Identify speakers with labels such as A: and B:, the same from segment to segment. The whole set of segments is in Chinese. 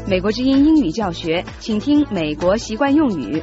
A: 美国之音英语教学，请听美国习惯用语。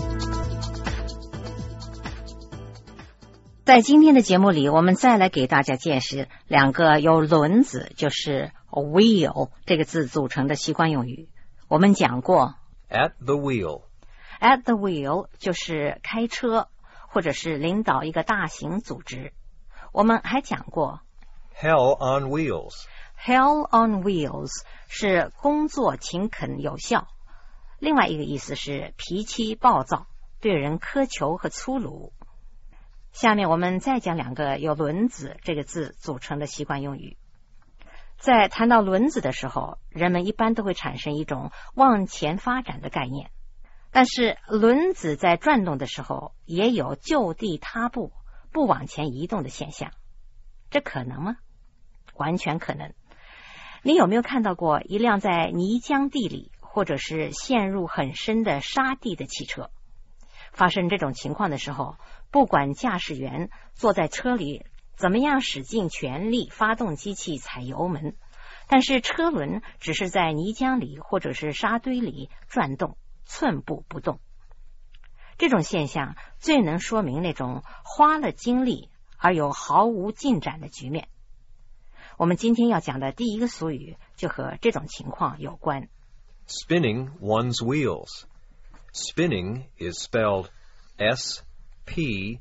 B: 在今天的节目里，我们再来给大家解释两个由轮子，就是 wheel 这个字组成的习惯用语。我们讲过
C: at the wheel。At
B: the wheel 就是开车或者是领导一个大型组织。我们还讲过
C: hell on wheels。Hell
B: on wheels 是工作勤恳有效，另外一个意思是脾气暴躁，对人苛求和粗鲁。下面我们再讲两个由轮子这个字组成的习惯用语。在谈到轮子的时候，人们一般都会产生一种往前发展的概念，但是轮子在转动的时候也有就地踏步，不往前移动的现象。这可能吗？完全可能。你有没有看到过一辆在泥浆地里或者是陷入很深的沙地的汽车？发生这种情况的时候，不管驾驶员坐在车里怎么样使尽全力发动机器踩油门，但是车轮只是在泥浆里或者是沙堆里转动，寸步不动。这种现象最能说明那种花了精力而又毫无进展的局面。我们今天要讲的第一个俗语就和这种情况有关。
C: Spinning one's wheels. Spinning is spelled S-P-I-N-N-I-N-G.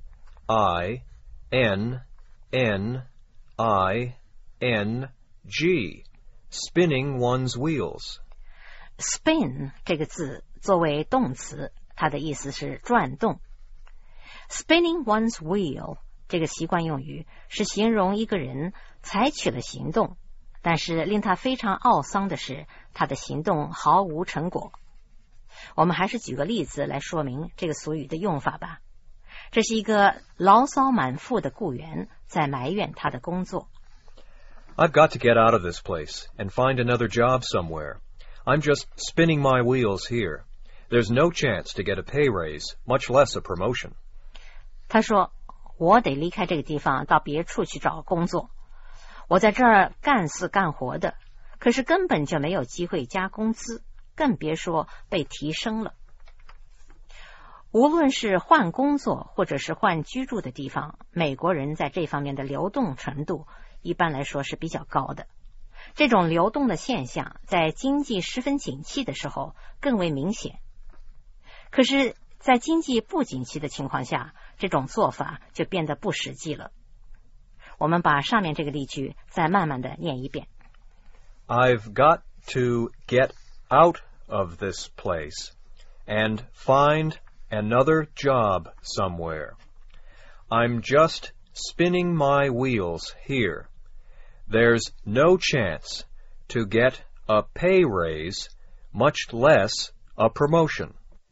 C: Spinning one's wheels.
B: Spin 这个字作为动词，它的意思是转动。Spinning one's wheel 这个习惯用语是形容一个人采取了行动，但是令他非常懊丧的是，他的行动毫无成果。我们还是举个例子来说明这个俗语的用法吧。这是一个牢骚满腹的雇员在埋怨他的工作。
C: I've got to get out of this place and find another job somewhere. I'm just spinning my wheels here. There's no chance to get a pay raise, much less a promotion.
B: 他说，我得离开这个地方，到别处去找工作。我在这儿干死干活的，可是根本就没有机会加工资，更别说被提升了。无论是换工作或者是换居住的地方，美国人在这方面的流动程度一般来说是比较高的。这种流动的现象在经济十分景气的时候更为明显，可是在经济不景气的情况下，这种做法就变得不实际了。我们把上面这个例句再慢慢的念一遍。
C: I've got to get out of this place and find another job somewhere. I'm just spinning my wheels here. There's no chance to get a pay raise, much less a promotion.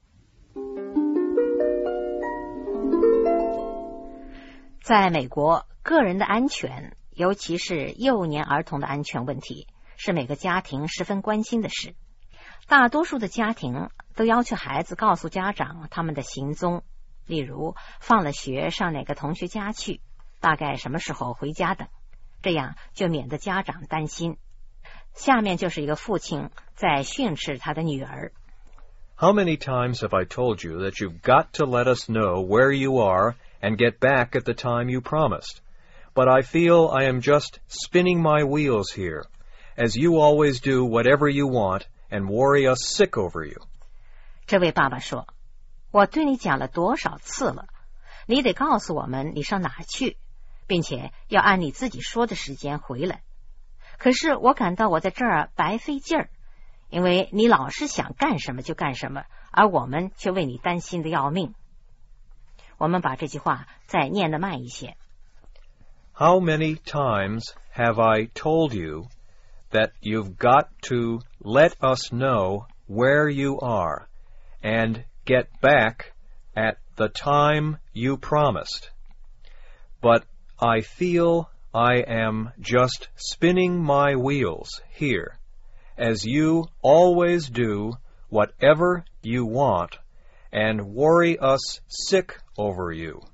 B: 在美国，个人的安全，尤其是幼年儿童的安全问题，是每个家庭十分关心的事。大多数的家庭都要求孩子告诉家长他们的行踪，例如放了学上哪个同学家去，大概什么时候回家等，这样就免得家长担心。下面就是一个父亲在训斥他的女儿。
C: How many times have I told you that you've got to let us know where you are and get back at the time you promised? But I feel I am just spinning my wheels here, as you always do whatever you want and worry us sick over you.
B: 这位爸爸说，我对你讲了多少次了，你得告诉我们你上哪去，并且要按你自己说的时间回来。可是我感到我在这儿白费劲儿，因为你老是想干什么就干什么，而我们却为你担心的要命。我们把这句话再念得慢一些。
C: How many times have I told you that you've got to let us know where you are and get back at the time you promised? But I feel I am just spinning my wheels here, as you always do whatever you want and worry us sick over you.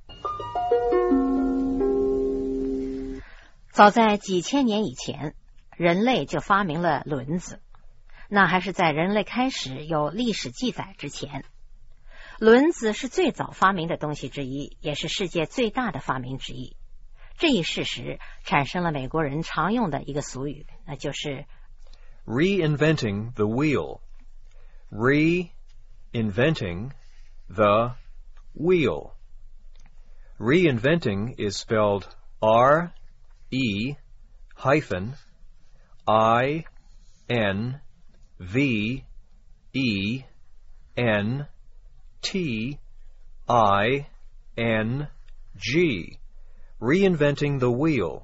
B: 早在几千年以前，人类就发明了轮子。 那还是在人类开始有历史记载之前。轮子是最早发明的东西之一，也是世界最大的发明之一。这一事实产生了美国人常用的一个俗语，那就是
C: reinventing the wheel. Reinventing the wheel. Reinventing is spelled R-E-I-N-V-E-N-T-I-N-G. Reinventing the wheel.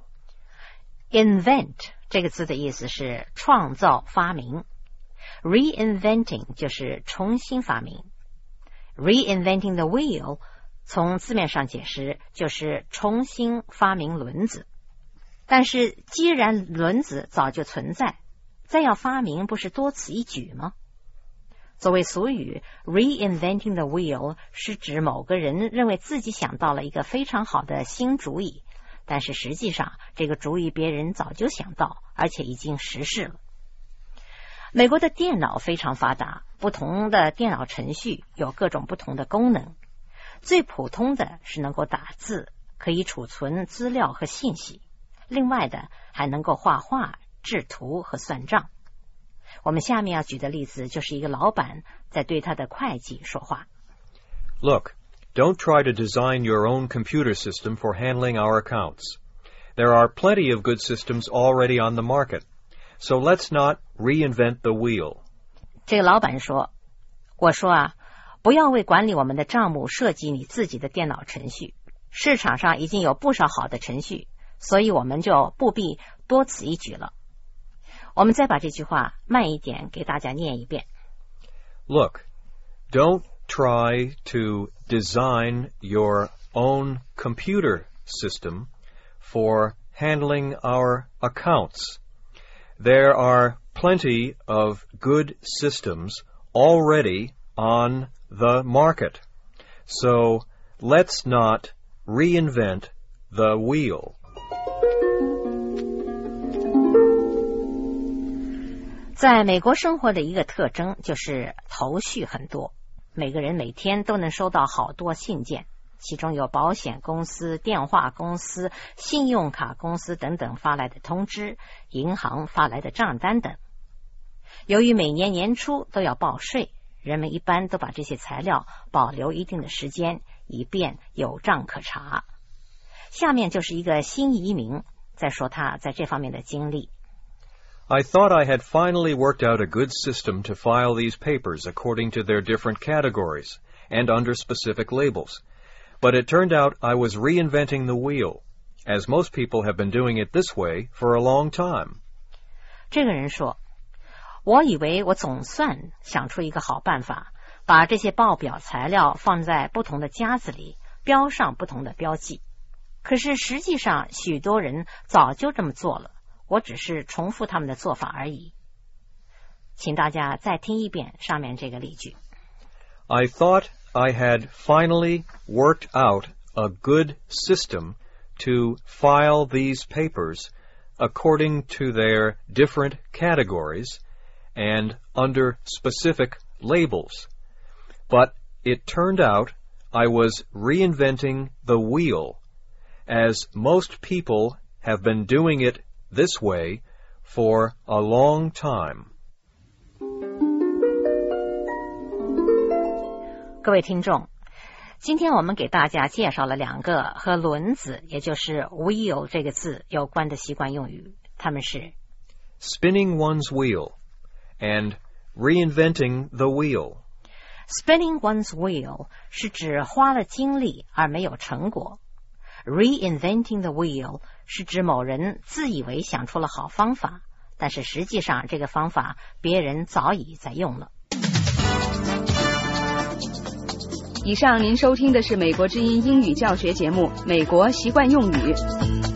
B: invent 这个字的意思是创造发明， reinventing 就是重新发明。 reinventing the wheel 从字面上解释就是重新发明轮子。但是既然轮子早就存在，再要发明不是多此一举吗？所谓俗语 reinventing the wheel 是指某个人认为自己想到了一个非常好的新主意，但是实际上这个主意别人早就想到，而且已经实施了。美国的电脑非常发达，不同的电脑程序有各种不同的功能。最普通的是能够打字，可以储存资料和信息，另外的还能够画画、制图和算账。我们下面要举的例子就是一个老板在对他的会计说话。
C: Look, don't try to design your own computer system for handling our accounts. There are plenty of good systems already on the market, so let's not reinvent the wheel.
B: 这个老板说，我说啊，不要为管理我们的账目设计你自己的电脑程序，市场上已经有不少好的程序，所以我们就不必多此一举了。我们再把这句话慢一点给大家念一遍。
C: Look, don't try to design your own computer system for handling our accounts. There are plenty of good systems already on the market, so let's not reinvent the wheel.
B: 在美国生活的一个特征就是头绪很多，每个人每天都能收到好多信件，其中有保险公司、电话公司、信用卡公司等等发来的通知，银行发来的账单等。由于每年年初都要报税，人们一般都把这些材料保留一定的时间，以便有账可查。下面就是一个新移民在说他在这方面的经历。
C: I thought I had finally worked out a good system to file these papers according to their different categories and under specific labels. But it turned out I was reinventing the wheel, as most people have been doing it this way for a long time.
B: 这个人说，我以为我总算想出一个好办法，把这些报表材料放在不同的夹子里，标上不同的标记。可是实际上许多人早就这么做了，我只是重复他们的做法而已。请大家再听一遍上面这个例句。
C: I thought I had finally worked out a good system to file these papers according to their different categories and under specific labels. But it turned out I was reinventing the wheel, as most people have been doing it this way for a long time.
B: 各位听众，今天我们给大家介绍了两个和轮子，也就是 wheel 这个字有关的习惯用语，它们是
C: spinning one's wheel and reinventing the wheel.
B: Spinning one's wheel 是指花了精力而没有成果， reinventing the wheel 是指某人自以为想出了好方法，但是实际上这个方法别人早已在用了。
A: 以上您收听的是美国之音英语教学节目《美国习惯用语》。